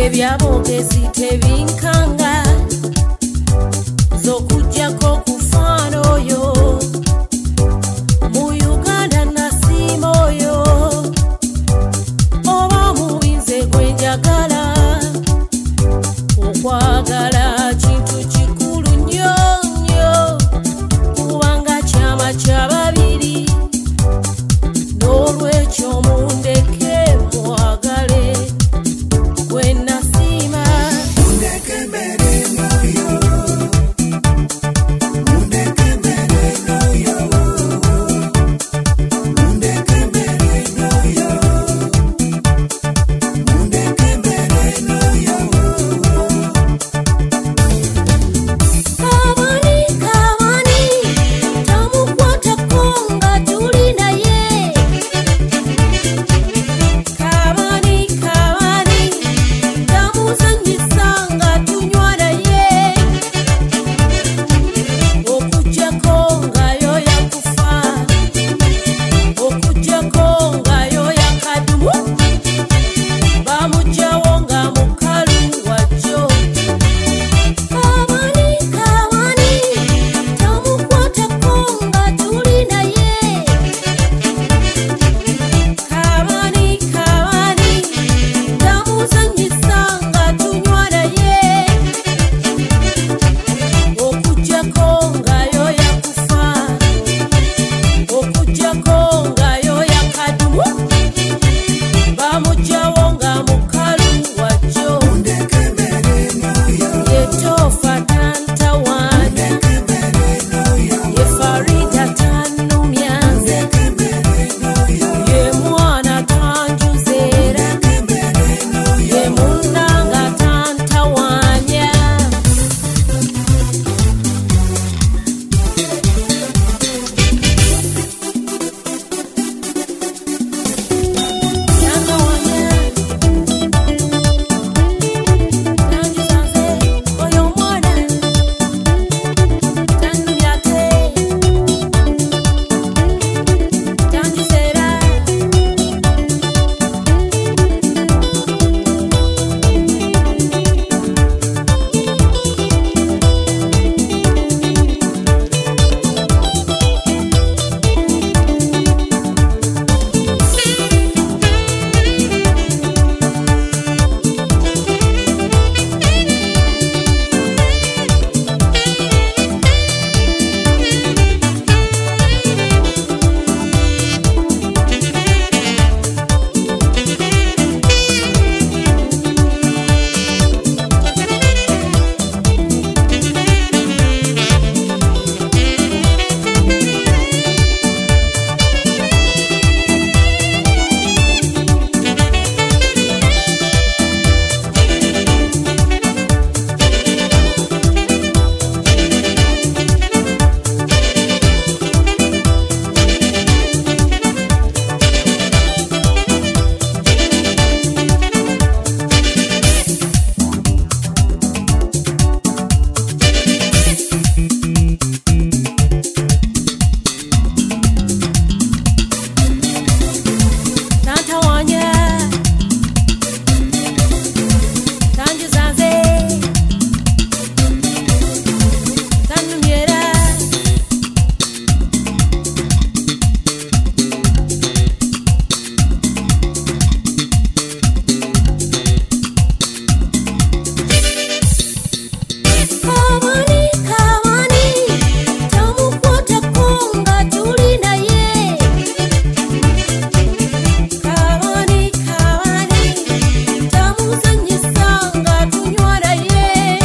ebyabogezi tebinkanga zokujjako kufaana oyo mu Uganda nasiima oyo oba mubinze gwenjagala okwagala kintu kikulu nnyo nnyo kubanga kyama kya babiri n'olwekyo mundeke mwagale gwe nasiima mundeke mbere n'oyo mundeke mbere n'oyo mundeke mbere n'oyo mundeke mbere n'oyo Kamani tamukwatako nga tuli naye Kamani tamuzanyisa nga tunywa naye okujjako nga yo yakufa okujjako nga yo yakadumu bamugyawo nga mukalu wajjo Kamani tamukwatako nga tuli naye Kamani tamuzanyisa nga tunywa naye okujjako nga yo yakufa okujjako nga yo yakadumu bamugyawo nga mukalu wajjo ye Tofa tantawaanya ye Farida tannumya nze ye mwana tanjuzeera ye munnanga tantawaanya tantawaanya tanjuza nze oyo mwana tannumya ate tanjuzeera tantawaanya tanjuza nze tannumyera Kamani tamukwatako nga tuli naye Kamani tamuzanyisa nga tunywa naye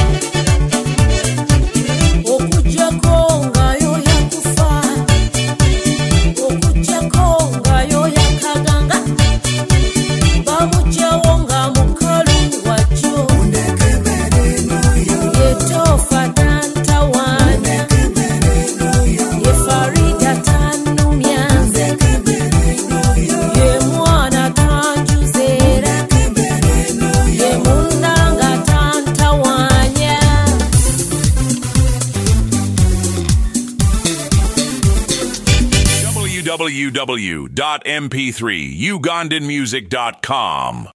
okujjako nga yo yakufa okujjako nga yo yakaganga bamugyawo nga mukalu wajjo ye Tofa tantawaanya ye Farida tannumya nze ye mwana tanjuzeera ye munnanga tantawaanya www.mp3ugandanmusic.com